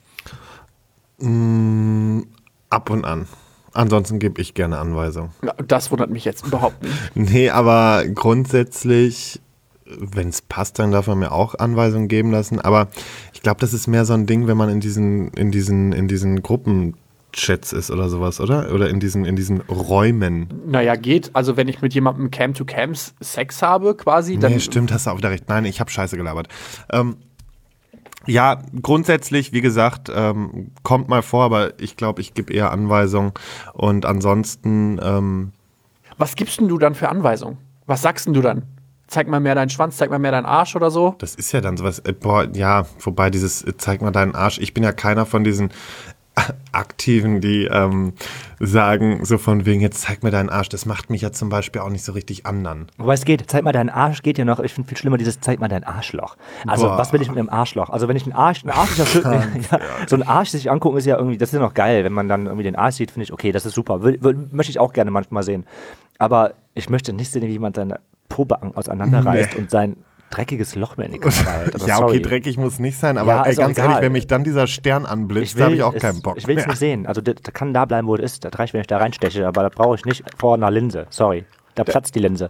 S1: Mm, ab und an. Ansonsten gebe ich gerne Anweisungen.
S3: Ja, das wundert mich jetzt überhaupt nicht.
S1: Nee, aber grundsätzlich, wenn es passt, dann darf man mir auch Anweisungen geben lassen. Aber ich glaube, das ist mehr so ein Ding, wenn man in diesen, in diesen, in diesen Gruppenchats ist oder sowas, oder? Oder in diesen, in diesen Räumen.
S3: Naja, geht. Also wenn ich mit jemandem Camp-to-Camps Sex habe quasi, dann...
S1: Nee, stimmt, hast du auch wieder recht. Nein, ich habe Scheiße gelabert. Ähm, ja, grundsätzlich, wie gesagt, ähm, kommt mal vor, aber ich glaube, ich gebe eher Anweisungen. Und ansonsten... Ähm,
S3: Was gibst denn du dann für Anweisungen? Was sagst denn du dann? Zeig mal mehr deinen Schwanz, zeig mal mehr deinen Arsch oder so?
S1: Das ist ja dann sowas, äh, boah, ja, wobei dieses, äh, zeig mal deinen Arsch, ich bin ja keiner von diesen Aktiven, die ähm, sagen, so von wegen, jetzt zeig mir deinen Arsch, das macht mich ja zum Beispiel auch nicht so richtig anderen.
S2: Wobei es geht, zeig mal deinen Arsch, geht ja noch, ich finde viel schlimmer dieses, zeig mal dein Arschloch. Also,
S1: Boah.
S2: was will ich mit einem Arschloch? Also, wenn ich einen Arsch, ein Arsch ist ja schön, ja, so ein Arsch sich angucken ist ja irgendwie, das ist ja noch geil, wenn man dann irgendwie den Arsch sieht, finde ich, okay, das ist super, will, will, möchte ich auch gerne manchmal sehen. Aber ich möchte nicht sehen, wie jemand seine Probe auseinanderreißt
S1: Nee.
S2: und sein dreckiges Loch mir in die Kamera hält. Also,
S1: Ja,
S2: sorry.
S1: okay, dreckig muss nicht sein, aber
S2: Ja,
S1: ey,
S2: ist auch
S1: ganz
S2: egal.
S1: ehrlich, wenn mich dann dieser Stern anblitzt, da habe ich auch
S2: es,
S1: keinen Bock
S2: Ich will es
S1: mehr.
S2: nicht sehen. Also, das, das kann da bleiben, wo es ist. Das reicht, wenn ich da reinsteche, aber da brauche ich nicht vor einer Linse. Sorry. Da platzt die Linse.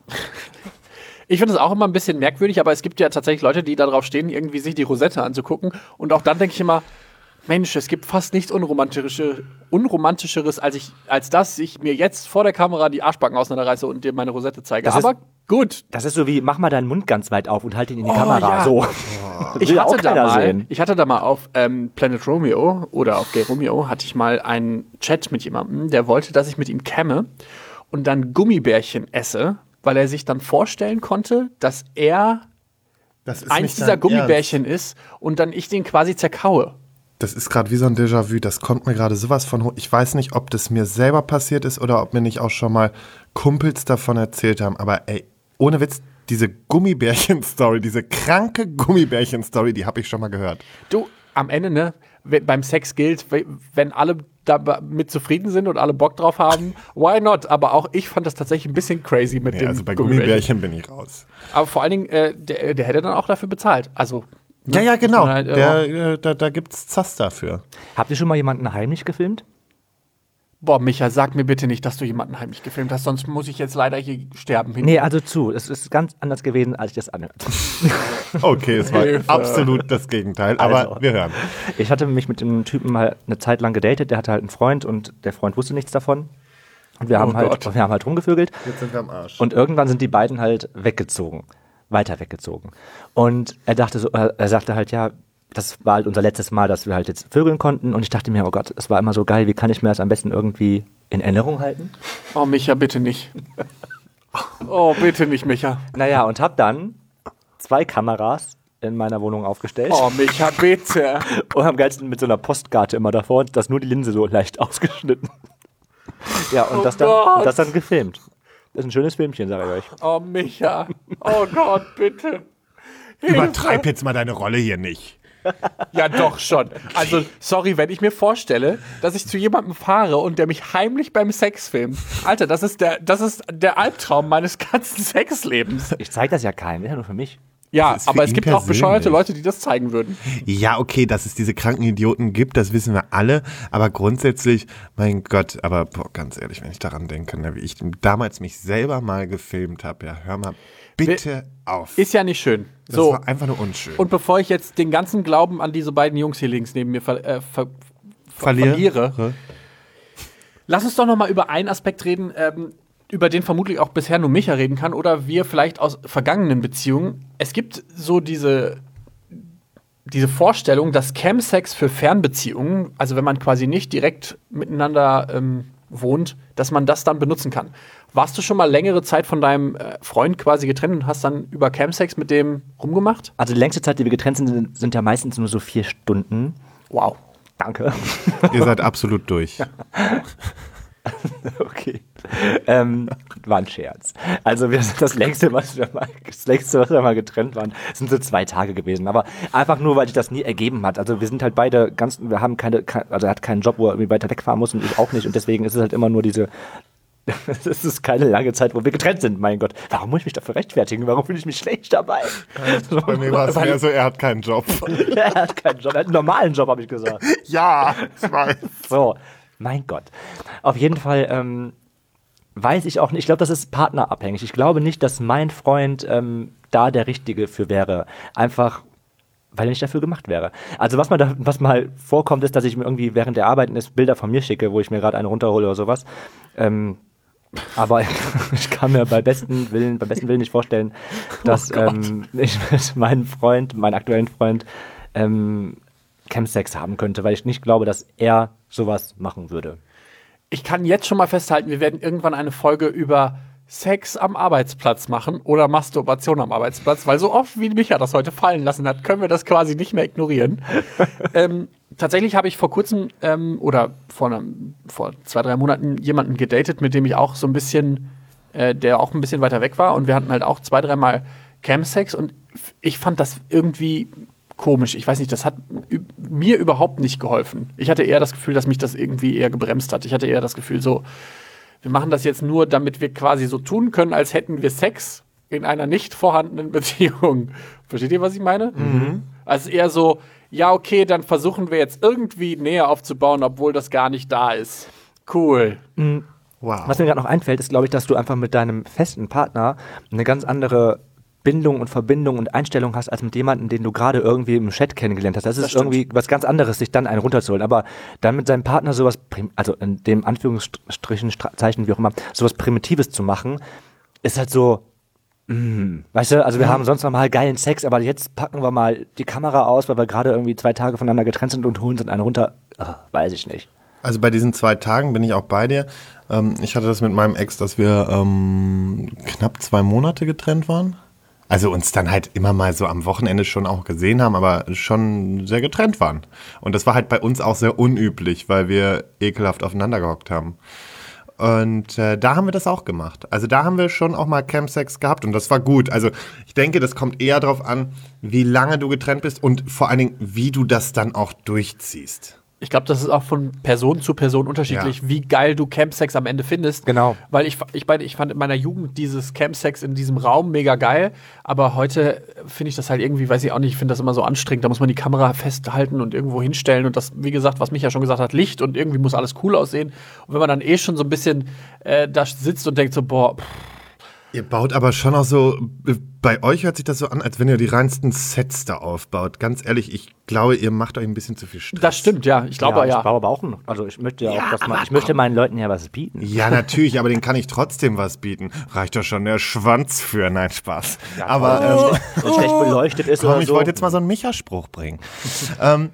S3: Ich finde es auch immer ein bisschen merkwürdig, aber es gibt ja tatsächlich Leute, die darauf stehen, irgendwie sich die Rosette anzugucken. Und auch dann denke ich immer, Mensch, es gibt fast nichts Unromantische, Unromantischeres, als, ich, als dass ich mir jetzt vor der Kamera die Arschbacken auseinanderreiße und dir meine Rosette zeige.
S2: Das ist-
S3: Aber gut.
S2: Das ist so wie, mach mal deinen Mund ganz weit auf und halt ihn in die
S3: Oh,
S2: Kamera.
S3: ja.
S2: So.
S3: Ich
S2: Will
S3: hatte,
S2: auch
S3: da
S2: keiner
S3: mal,
S2: sehen.
S3: ich hatte da mal auf ähm, Planet Romeo oder auf Gay Romeo hatte ich mal einen Chat mit jemandem, der wollte, dass ich mit ihm camme und dann Gummibärchen esse, weil er sich dann vorstellen konnte, dass er
S1: Das ist
S3: eins
S1: nicht
S3: dieser
S1: dein
S3: Gummibärchen ist und dann ich den quasi zerkaue.
S1: Das ist gerade wie so ein Déjà-vu, das kommt mir gerade sowas von hoch. Ich weiß nicht, ob das mir selber passiert ist oder ob mir nicht auch schon mal Kumpels davon erzählt haben, aber ey, ohne Witz, diese Gummibärchen-Story, diese kranke Gummibärchen-Story, die habe ich schon mal gehört.
S3: Du, am Ende, ne, we- beim Sex gilt, we- wenn alle damit zufrieden sind und alle Bock drauf haben, why not? Aber auch ich fand das tatsächlich ein bisschen crazy mit
S1: Nee,
S3: dem
S1: also bei Gummibärchen bin ich raus.
S3: Aber vor allen Dingen, äh, der, der hätte dann auch dafür bezahlt. Also, ne,
S1: Ja, ja,
S3: muss
S1: genau,
S3: man halt, äh,
S1: der, äh, da, da gibt's Zass dafür.
S2: Habt ihr schon mal jemanden heimlich gefilmt?
S3: Boah, Micha, sag mir bitte nicht, dass du jemanden heimlich gefilmt hast, sonst muss ich jetzt leider hier sterben.
S2: Nee, also zu. Es ist ganz anders gewesen, als ich das anhört.
S1: Okay, es war
S3: Hilfe.
S1: absolut das Gegenteil, aber
S2: Also.
S1: wir hören.
S2: Ich hatte mich mit dem Typen mal eine Zeit lang gedatet, der hatte halt einen Freund und der Freund wusste nichts davon. Und wir haben,
S3: Oh
S2: halt,
S3: Gott.
S2: wir haben halt rumgevögelt.
S1: Jetzt sind wir am Arsch.
S2: Und irgendwann sind die beiden halt weggezogen. Weiter weggezogen. Und er dachte so, er er sagte halt, ja, das war halt unser letztes Mal, dass wir halt jetzt vögeln konnten. Und ich dachte mir, oh Gott, es war immer so geil, wie kann ich mir das am besten irgendwie in Erinnerung halten?
S3: Oh, Micha, bitte nicht. Oh, bitte nicht, Micha.
S2: Naja, und hab dann zwei Kameras in meiner Wohnung aufgestellt.
S3: Oh, Micha, bitte.
S2: Und am geilsten mit so einer Postkarte immer davor, dass nur die Linse so leicht ausgeschnitten. Ja, und
S3: Oh
S2: das, dann,
S3: Gott.
S2: und das dann gefilmt. Das ist ein schönes Filmchen, sage ich euch.
S3: Oh, Micha. Oh Gott, bitte.
S1: Übertreib jetzt mal deine Rolle hier nicht.
S3: Ja, doch schon. Also, sorry, wenn ich mir vorstelle, dass ich zu jemandem fahre und der mich heimlich beim Sex filmt. Alter, das ist der, das ist der Albtraum meines ganzen Sexlebens.
S2: Ich zeige das ja keinem, ist ja nur für mich.
S3: Ja,
S1: Das ist für
S3: aber es
S1: ihn
S3: gibt auch bescheuerte
S1: persönlich.
S3: Leute, die das zeigen würden.
S1: Ja, okay, dass es diese kranken Idioten gibt, das wissen wir alle. Aber grundsätzlich, mein Gott, aber boah, ganz ehrlich, wenn ich daran denke, ne, wie ich damals mich selber mal gefilmt habe, ja, hör mal bitte auf.
S3: Ist ja nicht schön.
S1: Das
S3: So,
S1: war einfach nur unschön.
S3: und bevor ich jetzt den ganzen Glauben an diese beiden Jungs hier links neben mir ver äh, ver
S1: Verliere?
S3: verliere, lass uns doch noch mal über einen Aspekt reden, ähm, über den vermutlich auch bisher nur Micha reden kann oder wir vielleicht aus vergangenen Beziehungen. Es gibt so diese, diese Vorstellung, dass Chemsex für Fernbeziehungen, also wenn man quasi nicht direkt miteinander ähm, wohnt, dass man das dann benutzen kann. Warst du schon mal längere Zeit von deinem äh, Freund quasi getrennt und hast dann über Chemsex mit dem rumgemacht?
S2: Also die längste Zeit, die wir getrennt sind, sind, sind ja meistens nur so vier Stunden.
S3: Wow.
S2: Danke.
S1: Ihr seid absolut durch.
S2: Okay. ähm, war ein Scherz. Also wir sind das längste, was wir mal, das längste, was wir mal getrennt waren, sind so zwei Tage gewesen. Aber einfach nur, weil sich das nie ergeben hat. Also wir sind halt beide ganz, wir haben keine, also er hat keinen Job, wo er irgendwie weiter wegfahren muss und ich auch nicht. Und deswegen ist es halt immer nur diese, es ist keine lange Zeit, wo wir getrennt sind. Mein Gott, warum muss ich mich dafür rechtfertigen? Warum fühle ich mich schlecht dabei?
S1: Bei mir war es mehr so, er hat keinen Job.
S2: Er hat keinen Job, er hat einen normalen Job, habe ich gesagt.
S1: Ja, ich weiß.
S2: So, mein Gott. Auf jeden Fall, ähm, weiß ich auch nicht, ich glaube, das ist partnerabhängig. Ich glaube nicht, dass mein Freund ähm, da der Richtige für wäre. Einfach, weil er nicht dafür gemacht wäre. Also was mal, da, was mal vorkommt, ist, dass ich mir irgendwie während der Arbeiten ist Bilder von mir schicke, wo ich mir gerade eine runterhole oder sowas. Ähm, aber ich kann mir bei besten Willen, beim besten Willen nicht vorstellen, dass
S3: oh
S2: ähm, ich mit meinem Freund, meinem aktuellen Freund, ähm, Chemsex haben könnte, weil ich nicht glaube, dass er sowas machen würde.
S3: Ich kann jetzt schon mal festhalten, wir werden irgendwann eine Folge über Sex am Arbeitsplatz machen oder Masturbation am Arbeitsplatz, weil so oft wie Micha das heute fallen lassen hat, können wir das quasi nicht mehr ignorieren. ähm, tatsächlich habe ich vor kurzem ähm, oder vor, einem, vor zwei, drei Monaten jemanden gedatet, mit dem ich auch so ein bisschen, äh, der auch ein bisschen weiter weg war und wir hatten halt auch zwei, dreimal Chemsex und ich fand das irgendwie komisch. Ich weiß nicht, das hat mir überhaupt nicht geholfen. Ich hatte eher das Gefühl, dass mich das irgendwie eher gebremst hat. Ich hatte eher das Gefühl so, wir machen das jetzt nur, damit wir quasi so tun können, als hätten wir Sex in einer nicht vorhandenen Beziehung. Versteht ihr, was ich meine? Mhm. Also eher so, ja, okay, dann versuchen wir jetzt irgendwie näher aufzubauen, obwohl das gar nicht da ist. Cool.
S2: Mhm.
S1: Wow.
S2: Was mir gerade noch einfällt, ist, glaube ich, dass du einfach mit deinem festen Partner eine ganz andere Bindung und Verbindung und Einstellung hast, als mit jemandem, den du gerade irgendwie im Chat kennengelernt hast. Das ist
S3: Das stimmt.
S2: irgendwie was ganz anderes, sich dann einen runterzuholen. Aber dann mit seinem Partner sowas, prim- also in dem Anführungsstrichen, Stra- Zeichen, wie auch immer, sowas Primitives zu machen, ist halt so, mm, weißt du, also wir mhm. haben sonst noch mal geilen Sex, aber jetzt packen wir mal die Kamera aus, weil wir gerade irgendwie zwei Tage voneinander getrennt sind und holen uns einen runter. Ach, weiß ich nicht.
S1: Also bei diesen zwei Tagen bin ich auch bei dir. Ähm, ich hatte das mit meinem Ex, dass wir ähm, knapp zwei Monate getrennt waren. Also uns dann halt immer mal so am Wochenende schon auch gesehen haben, aber schon sehr getrennt waren. Und das war halt bei uns auch sehr unüblich, weil wir ekelhaft aufeinander gehockt haben. Und äh, da haben wir das auch gemacht. Also da haben wir schon auch mal Chemsex gehabt und das war gut. Also ich denke, das kommt eher darauf an, wie lange du getrennt bist und vor allen Dingen, wie du das dann auch durchziehst.
S3: Ich glaube, das ist auch von Person zu Person unterschiedlich,
S1: Ja.
S3: wie geil du Campsex am Ende findest.
S2: Genau.
S3: Weil ich, ich, meine, ich fand in meiner Jugend dieses Campsex in diesem Raum mega geil, aber heute finde ich das halt irgendwie, weiß ich auch nicht, ich finde das immer so anstrengend. Da muss man die Kamera festhalten und irgendwo hinstellen und das, wie gesagt, was Micha schon gesagt hat, Licht und irgendwie muss alles cool aussehen. Und wenn man dann eh schon so ein bisschen äh, da sitzt und denkt so, boah, pff,
S1: Ihr baut aber schon auch so, bei euch hört sich das so an, als wenn ihr die reinsten Sets da aufbaut. Ganz ehrlich, ich glaube, ihr macht euch ein bisschen zu viel Stress.
S3: das stimmt, ja. Ich glaube, ja.
S2: Ich baue aber auch noch, also ich möchte ja,
S1: Ja,
S2: auch, dass man,
S1: aber
S2: ich möchte
S1: komm.
S2: meinen Leuten ja was bieten.
S1: Ja, natürlich, aber den kann ich trotzdem was bieten. Reicht doch schon der Schwanz für, nein, Spaß. aber ähm,
S2: Und schlecht beleuchtet ist
S1: komm,
S2: oder
S1: ich
S2: so.
S1: wollte jetzt mal so einen Micha-Spruch bringen. ähm,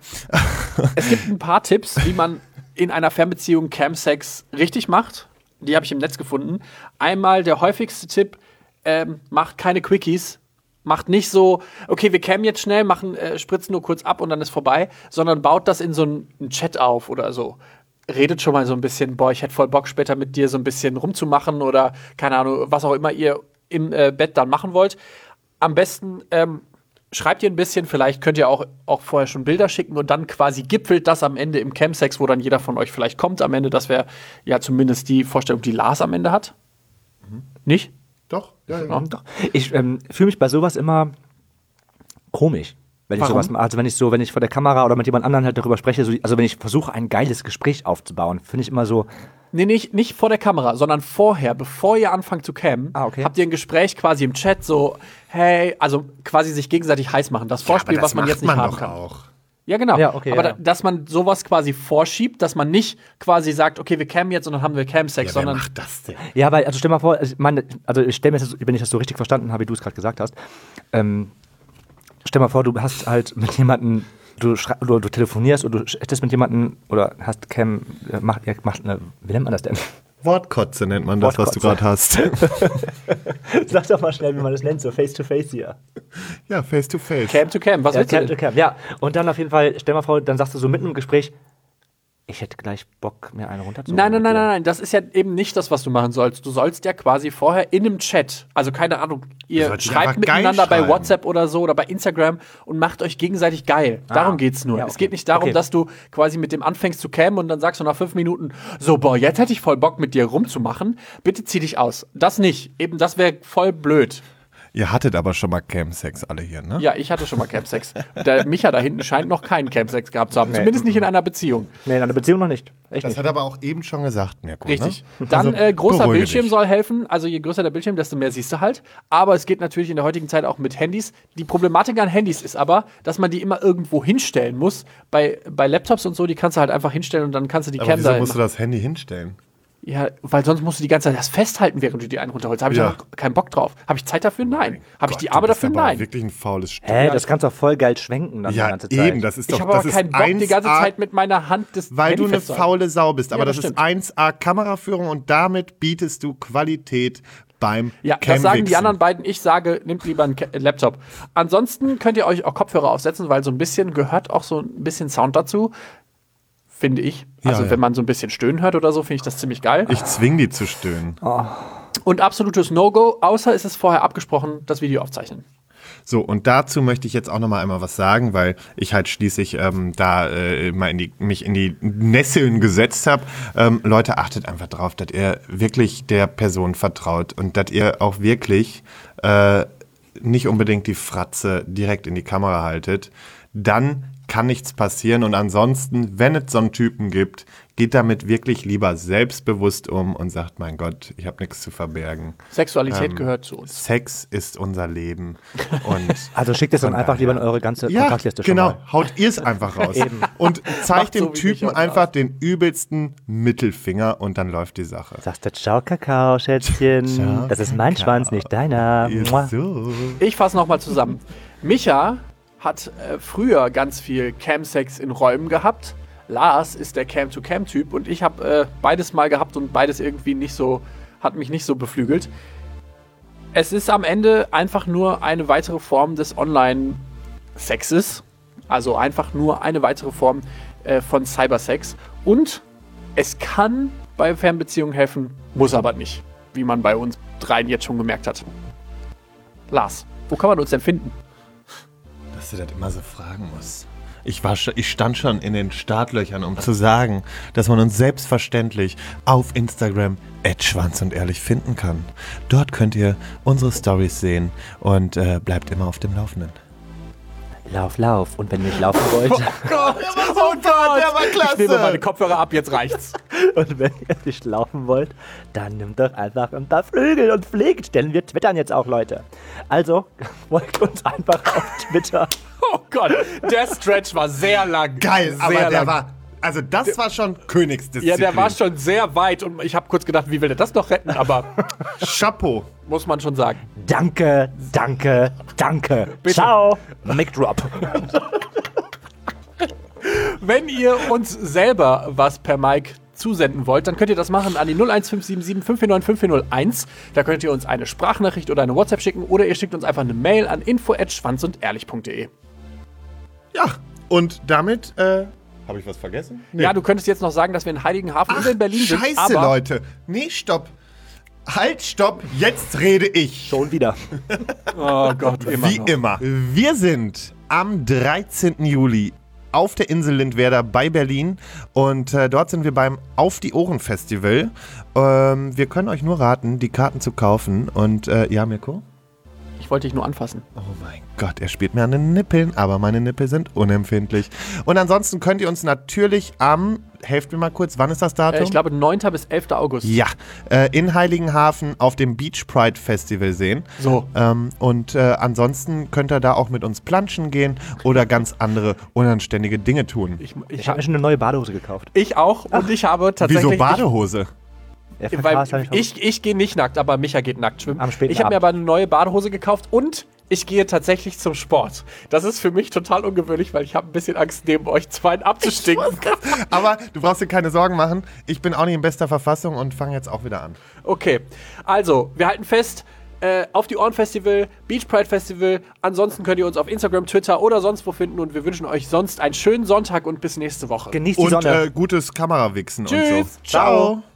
S3: Es gibt ein paar Tipps, wie man in einer Fernbeziehung Campsex richtig macht. Die habe ich im Netz gefunden. Einmal der häufigste Tipp, ähm, macht keine Quickies. Macht nicht so, okay, wir cammen jetzt schnell, machen, äh, spritzen nur kurz ab und dann ist vorbei, sondern baut das in so einen, einen Chat auf oder so. Redet schon mal so ein bisschen, boah, ich hätte voll Bock später mit dir so ein bisschen rumzumachen oder keine Ahnung, was auch immer ihr im äh, Bett dann machen wollt. Am besten ähm, schreibt ihr ein bisschen, vielleicht könnt ihr auch, auch vorher schon Bilder schicken und dann quasi gipfelt das am Ende im Campsex, wo dann jeder von euch vielleicht kommt am Ende. Das wäre ja zumindest die Vorstellung, die Lars am Ende hat. Mhm. Nicht?
S1: doch, ja, ja.
S3: Ja.
S2: Doch. Ich ähm, fühle mich bei sowas immer komisch. Wenn ich
S3: Warum?
S2: sowas mache, also wenn ich so, wenn ich vor der Kamera oder mit jemand anderem halt darüber spreche, so, also wenn ich versuche, ein geiles Gespräch aufzubauen, finde ich immer so,
S3: Nee, nicht, nicht vor der Kamera, sondern vorher, bevor ihr anfangt zu cammen,
S2: Ah, okay.
S3: habt ihr ein Gespräch quasi im Chat, so, hey, also quasi sich gegenseitig heiß machen. Das Vorspiel,
S1: aber das
S3: was man
S1: macht
S3: jetzt nicht
S1: man
S3: haben
S1: doch
S3: kann.
S1: auch.
S3: Ja, genau.
S2: Ja, okay,
S3: aber
S2: ja.
S3: Da, dass man sowas quasi vorschiebt, dass man nicht quasi sagt, okay, wir cammen jetzt und dann haben wir Camsex,
S1: Ja, wer
S3: sondern
S1: macht das denn?
S2: ja, weil, also stell mal vor, also ich meine, also ich stell mir das, wenn ich das so richtig verstanden habe, wie du es gerade gesagt hast, ähm, stell mal vor, du hast halt mit jemandem, du, schrei- du, du telefonierst oder du chattest mit jemandem oder hast Cam, äh, macht, ja, macht eine, wie nennt man das denn?
S1: Wortkotze nennt man das, was du
S2: Wortkotze.
S1: gerade hast.
S2: Sag doch mal schnell, wie man das nennt, so face-to-face hier.
S1: Ja, face to face.
S3: Cam to Cam. Was
S2: Ja,
S3: willst du
S2: Cam
S3: denn?
S2: to Cam. Ja, und dann auf jeden Fall, stell mal vor, dann sagst du so mitten im Gespräch, Ich hätte gleich Bock, mir eine runterzuholen.
S3: Nein, nein, nein, nein, nein, das ist ja eben nicht das, was du machen sollst. Du sollst ja quasi vorher in einem Chat, also keine Ahnung, ihr
S1: sollst dich
S3: schreibt
S1: einfach geil
S3: miteinander bei
S1: schreiben.
S3: WhatsApp oder so oder bei Instagram und macht euch gegenseitig geil. Darum
S2: Ah.
S3: geht's nur.
S2: Ja, okay.
S3: Es geht nicht darum,
S2: Okay.
S3: dass du quasi mit dem anfängst zu cammen und dann sagst du nach fünf Minuten, so, boah, jetzt hätte ich voll Bock, mit dir rumzumachen. Bitte zieh dich aus. Das nicht. Eben, das wäre voll blöd.
S1: Ihr hattet aber schon mal Camsex alle hier, ne?
S3: Ja, ich hatte schon mal Campsex. Der Micha da hinten scheint noch keinen Campsex gehabt zu haben. Zumindest nicht in einer Beziehung.
S2: Nee, in einer Beziehung noch nicht. Echt
S1: Das
S2: nicht.
S1: hat er aber auch eben schon gesagt, Mirko.
S3: Richtig.
S1: Ne?
S3: Dann
S1: Also,
S3: äh, großer
S1: beruhige
S3: Bildschirm
S1: dich.
S3: soll helfen. Also je größer der Bildschirm, desto mehr siehst du halt. Aber es geht natürlich in der heutigen Zeit auch mit Handys. Die Problematik an Handys ist aber, dass man die immer irgendwo hinstellen muss. Bei, bei Laptops und so, die kannst du halt einfach hinstellen und dann kannst du die
S1: Aber
S3: Cam
S1: wieso
S3: da
S1: musst du
S3: machen.
S1: das Handy hinstellen?
S3: Ja, weil sonst musst du die ganze Zeit das festhalten, während du die einen runterholst. Habe ich
S1: Ja.
S3: ja noch keinen Bock drauf. Habe ich Zeit dafür? Nein. Habe ich die
S1: Gott,
S3: Arme
S1: du bist
S3: dafür?
S1: aber
S3: Nein.
S1: wirklich ein faules Stück.
S2: Hä, das kannst du auch voll geil schwenken dann die
S1: Ja,
S2: ganze Zeit.
S1: eben, das ist doch
S3: Ich habe aber
S1: das
S3: keinen
S1: ist
S3: Bock, die ganze
S1: eins A
S3: Zeit mit meiner Hand das
S1: Weil
S3: Handy
S1: du eine
S3: festzuhalten.
S1: faule Sau bist. Aber
S3: Ja,
S1: das,
S3: das
S1: ist
S3: stimmt.
S1: eins A Kameraführung und damit bietest du Qualität beim
S3: Ja, das sagen die
S1: Camwichsen.
S3: anderen beiden. Ich sage, nehmt lieber einen Ca- Laptop. Ansonsten könnt ihr euch auch Kopfhörer aufsetzen, weil so ein bisschen gehört auch so ein bisschen Sound dazu. Finde ich. Also,
S1: Ja, ja.
S3: wenn man so ein bisschen Stöhnen hört oder so, finde ich das ziemlich geil.
S1: Ich zwing die zu stöhnen.
S3: Und absolutes No-Go, außer es ist vorher abgesprochen, das Video aufzeichnen.
S1: So, und dazu möchte ich jetzt auch noch mal einmal was sagen, weil ich halt schließlich ähm, da äh, mal in die, mich in die Nesseln gesetzt habe. Ähm, Leute, achtet einfach drauf, dass ihr wirklich der Person vertraut und dass ihr auch wirklich äh, nicht unbedingt die Fratze direkt in die Kamera haltet. Dann kann nichts passieren und ansonsten, wenn es so einen Typen gibt, geht damit wirklich lieber selbstbewusst um und sagt, mein Gott, ich habe nichts zu verbergen.
S3: Sexualität
S1: Ähm,
S3: gehört zu uns.
S1: Sex ist unser Leben. Und
S2: Also schickt es dann
S1: Von
S2: einfach
S1: daher.
S2: lieber in eure ganze
S1: ja,
S2: Kontaktliste schon
S1: genau,
S2: mal.
S1: haut ihr es einfach raus.
S2: Eben.
S1: Und zeigt
S3: Macht so
S1: dem
S3: wie mich
S1: Typen
S3: heute
S1: einfach den übelsten Mittelfinger und dann läuft die Sache.
S2: Sagst du, ciao Kakao, Schätzchen.
S1: Ciao,
S2: das ist mein
S1: Kakao.
S2: Schwanz, nicht deiner. Mua.
S1: So.
S3: Ich fasse nochmal zusammen. Micha hat äh, früher ganz viel Camsex in Räumen gehabt. Lars ist der Cam-to-Cam-Typ und ich habe äh, beides mal gehabt und beides irgendwie nicht so, hat mich nicht so beflügelt. Es ist am Ende einfach nur eine weitere Form des Online-Sexes. Also einfach nur eine weitere Form äh, von Cybersex. Und es kann bei Fernbeziehungen helfen, muss aber nicht. Wie man bei uns dreien jetzt schon gemerkt hat. Lars, wo kann man uns denn finden?
S1: Dass du das immer so fragen musst. Ich, war schon, ich stand schon in den Startlöchern, um zu sagen, dass man uns selbstverständlich auf Instagram at schwanz und ehrlich finden kann. Dort könnt ihr unsere Stories sehen und äh, bleibt immer auf dem Laufenden.
S2: Lauf, lauf. Und wenn ihr nicht laufen wollt
S1: Gott, der war so der war
S3: Ich nehme meine
S1: klasse.
S3: Kopfhörer ab, jetzt reicht's.
S2: und wenn ihr nicht laufen wollt, dann nimmt doch einfach ein paar Flügel und fliegt. Denn wir twittern jetzt auch, Leute. Also, folgt uns einfach auf Twitter.
S3: Oh Gott, der Stretch war sehr lang.
S1: Geil,
S3: sehr
S1: aber der
S3: lang.
S1: war, also das war schon Königsdisziplin.
S3: Ja, der war schon sehr weit und ich habe kurz gedacht, wie will der das noch retten, aber
S1: Chapeau.
S3: muss man schon sagen.
S2: Danke, danke, danke.
S3: Bitte.
S2: Ciao. Mic drop.
S3: Wenn ihr uns selber was per Mic zusenden wollt, dann könnt ihr das machen an die null eins fünf sieben sieben fünf vier neun fünf vier null eins. Da könnt ihr uns eine Sprachnachricht oder eine WhatsApp schicken oder ihr schickt uns einfach eine Mail an info at schwanz und ehrlich punkt de.
S1: Ja, und damit, äh, habe ich was vergessen? Nee.
S3: Ja, du könntest jetzt noch sagen, dass wir in Heiligenhafen und in Berlin sind.
S1: Scheiße,
S3: aber
S1: Leute. Nee, stopp. Halt, stopp. Jetzt rede ich.
S2: Schon wieder.
S3: Oh Gott, immer
S1: Wie
S3: noch.
S1: immer. Wir sind am dreizehnten Juli auf der Insel Lindwerder bei Berlin und äh, dort sind wir beim Auf die Ohren Festival. Ähm, wir können euch nur raten, die Karten zu kaufen und äh, ja, Mirko?
S3: Ich wollte dich nur anfassen.
S1: Oh mein Gott, er spielt mir an den Nippeln, aber meine Nippel sind unempfindlich. Und ansonsten könnt ihr uns natürlich am, helft mir mal kurz, wann ist das Datum?
S3: Äh, ich glaube neunten bis elften August.
S1: Ja, äh, in Heiligenhafen auf dem Beach Pride Festival sehen.
S3: So.
S1: Ähm, und äh, ansonsten könnt ihr da auch mit uns planschen gehen oder ganz andere unanständige Dinge tun.
S3: Ich,
S2: Ich
S3: ich,
S2: habe mir schon eine neue Badehose gekauft.
S3: ich auch und ich habe tatsächlich...
S1: Wieso Badehose?
S2: Der
S3: Ich, weil
S2: Verkauf hab ich
S3: ich, ich gehe nicht nackt, aber Micha geht nackt schwimmen.
S2: Am späten
S3: ich habe mir
S2: Abend.
S3: aber eine neue Badehose gekauft und ich gehe tatsächlich zum Sport. Das ist für mich total ungewöhnlich, weil ich habe ein bisschen Angst, neben euch zweien abzustinken.
S1: Aber du brauchst dir keine Sorgen machen. Ich bin auch nicht in bester Verfassung und fange jetzt auch wieder an.
S3: Okay, also, wir halten fest, Äh, auf die Ohren Festival, Beach Pride Festival. Ansonsten könnt ihr uns auf Instagram, Twitter oder sonst wo finden und wir wünschen euch sonst einen schönen Sonntag und bis nächste Woche.
S2: Genießt die
S1: Und
S2: Sonne.
S1: äh, gutes Kamerawichsen
S3: Tschüss.
S1: und so. Ciao.